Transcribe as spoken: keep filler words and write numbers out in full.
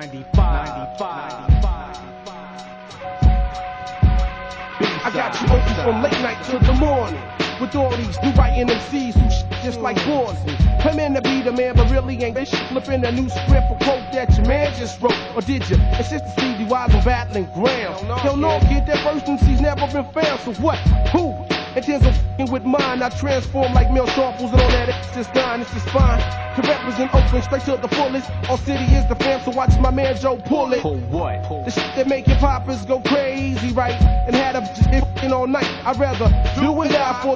ninety-five, ninety-five. I got you open from late night till the morning with all these new writing M Cs who sh just like Borsey. Claiming to be the man, but really ain't this shit. Flipping a new script or quote that your man just wrote. Or did you? It's just the C D Ys on battling grounds. Hell no, kid, that first M C's never been found. So what? Who? Intends on f***ing with mine. I transform like male sharples and all that. It's just done, it's just fine. To represent Oakland straight to the fullest. All city is the fam, so watch my man Joe pull it. For what? The shit that make hip hoppers go crazy, right? And had a just f***ing all night. I'd rather do and die for